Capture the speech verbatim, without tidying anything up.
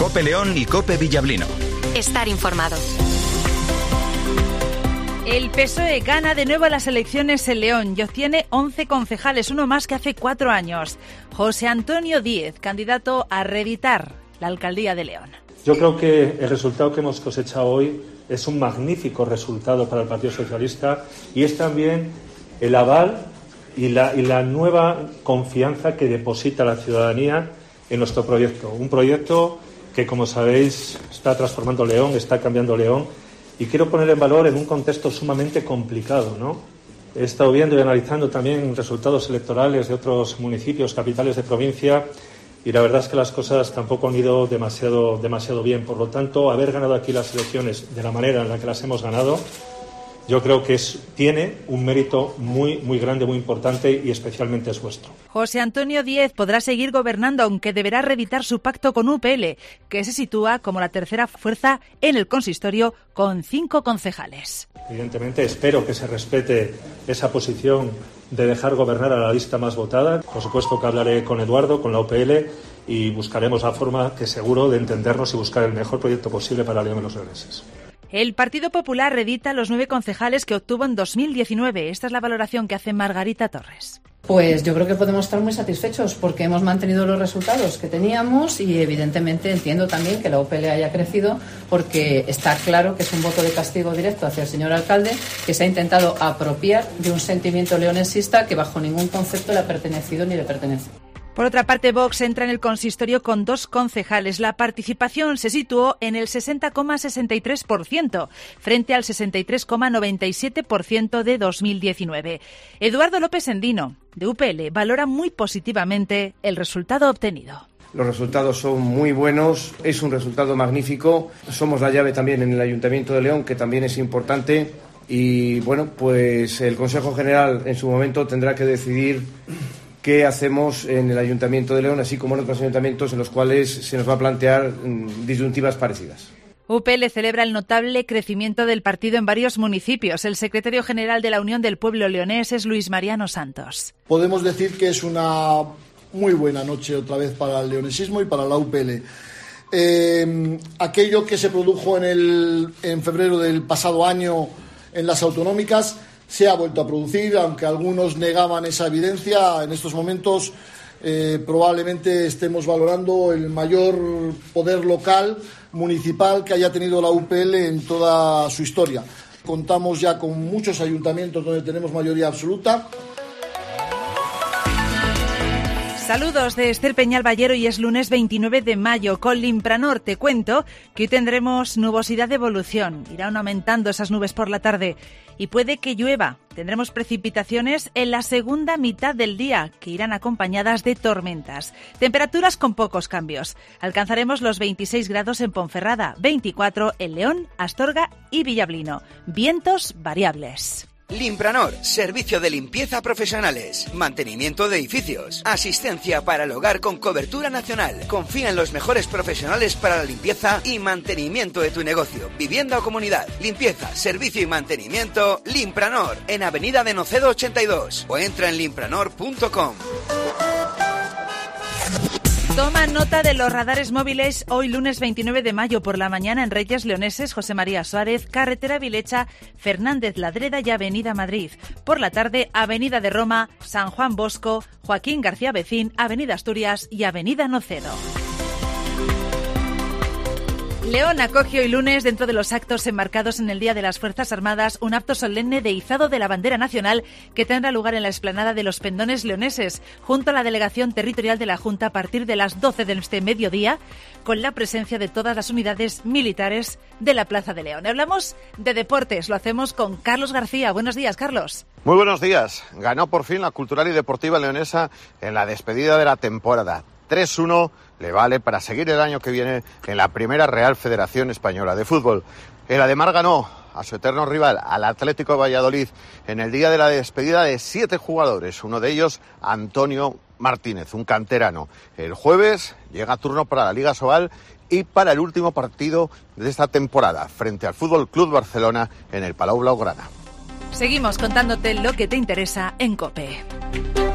COPE León y COPE Villablino. Estar informado. El P S O E gana de nuevo las elecciones en León y obtiene once concejales, uno más que hace cuatro años. José Antonio Díez, candidato a reeditar la alcaldía de León. Yo creo que el resultado que hemos cosechado hoy es un magnífico resultado para el Partido Socialista y es también el aval y la, y la nueva confianza que deposita la ciudadanía en nuestro proyecto. Un proyecto que, como sabéis, está transformando León, está cambiando León. Y quiero poner en valor en un contexto sumamente complicado, ¿no? He estado viendo y analizando también resultados electorales de otros municipios, capitales de provincia, y la verdad es que las cosas tampoco han ido demasiado, demasiado bien. Por lo tanto, haber ganado aquí las elecciones de la manera en la que las hemos ganado, yo creo que es, tiene un mérito muy, muy grande, muy importante y especialmente es vuestro. José Antonio Díez podrá seguir gobernando, aunque deberá reeditar su pacto con U P L, que se sitúa como la tercera fuerza en el consistorio con cinco concejales. Evidentemente espero que se respete esa posición de dejar gobernar a la lista más votada. Por supuesto que hablaré con Eduardo, con la U P L y buscaremos la forma que seguro de entendernos y buscar el mejor proyecto posible para León y los leoneses. El Partido Popular reedita los nueve concejales que obtuvo en dos mil diecinueve. Esta es la valoración que hace Margarita Torres. Pues yo creo que podemos estar muy satisfechos porque hemos mantenido los resultados que teníamos y evidentemente entiendo también que la U P L haya crecido porque está claro que es un voto de castigo directo hacia el señor alcalde que se ha intentado apropiar de un sentimiento leonesista que bajo ningún concepto le ha pertenecido ni le pertenece. Por otra parte, Vox entra en el consistorio con dos concejales. La participación se situó en el sesenta coma sesenta y tres por ciento, frente al sesenta y tres coma noventa y siete por ciento de dos mil diecinueve. Eduardo López Endino, de U P L, valora muy positivamente el resultado obtenido. Los resultados son muy buenos, es un resultado magnífico. Somos la llave también en el Ayuntamiento de León, que también es importante. Y bueno, pues el Consejo General en su momento tendrá que decidir qué hacemos en el Ayuntamiento de León, así como en otros ayuntamientos en los cuales se nos va a plantear disyuntivas parecidas. U P L celebra el notable crecimiento del partido en varios municipios. El secretario general de la Unión del Pueblo Leonés es Luis Mariano Santos. Podemos decir que es una muy buena noche otra vez para el leonesismo y para la U P L. Eh, aquello que se produjo en, el, en febrero del pasado año en las autonómicas se ha vuelto a producir, aunque algunos negaban esa evidencia. En estos momentos eh, probablemente estemos valorando el mayor poder local, municipal, que haya tenido la U P L en toda su historia. Contamos ya con muchos ayuntamientos donde tenemos mayoría absoluta. Saludos de Esther Peñal Ballero y es lunes veintinueve de mayo. Con Limpranor te cuento que hoy tendremos nubosidad de evolución. Irán aumentando esas nubes por la tarde y puede que llueva. Tendremos precipitaciones en la segunda mitad del día que irán acompañadas de tormentas. Temperaturas con pocos cambios. Alcanzaremos los veintiséis grados en Ponferrada, veinticuatro en León, Astorga y Villablino. Vientos variables. Limpranor, servicio de limpieza profesionales, mantenimiento de edificios, asistencia para el hogar con cobertura nacional. Confía en los mejores profesionales para la limpieza y mantenimiento de tu negocio, vivienda o comunidad. Limpieza, servicio y mantenimiento, Limpranor, en Avenida de Nocedo ochenta y dos o entra en limpranor punto com. Toma nota de los radares móviles hoy lunes veintinueve de mayo por la mañana en Reyes Leoneses, José María Suárez, Carretera Vilecha, Fernández Ladreda y Avenida Madrid. Por la tarde, Avenida de Roma, San Juan Bosco, Joaquín García Becín, Avenida Asturias y Avenida Nocedo. León acoge hoy lunes, dentro de los actos enmarcados en el Día de las Fuerzas Armadas, un acto solemne de izado de la bandera nacional que tendrá lugar en la explanada de los Pendones Leoneses, junto a la delegación territorial de la Junta a partir de las doce de este mediodía, con la presencia de todas las unidades militares de la Plaza de León. Hablamos de deportes, lo hacemos con Carlos García. Buenos días, Carlos. Muy buenos días. Ganó por fin la Cultural y Deportiva Leonesa en la despedida de la temporada. tres uno le vale para seguir el año que viene en la primera Real Federación Española de Fútbol. El Ademar ganó a su eterno rival, al Atlético de Valladolid, en el día de la despedida de siete jugadores, uno de ellos Antonio Martínez, un canterano. El jueves llega turno para la Liga Sobal y para el último partido de esta temporada, frente al Fútbol Club Barcelona en el Palau Blaugrana. Seguimos contándote lo que te interesa en COPE.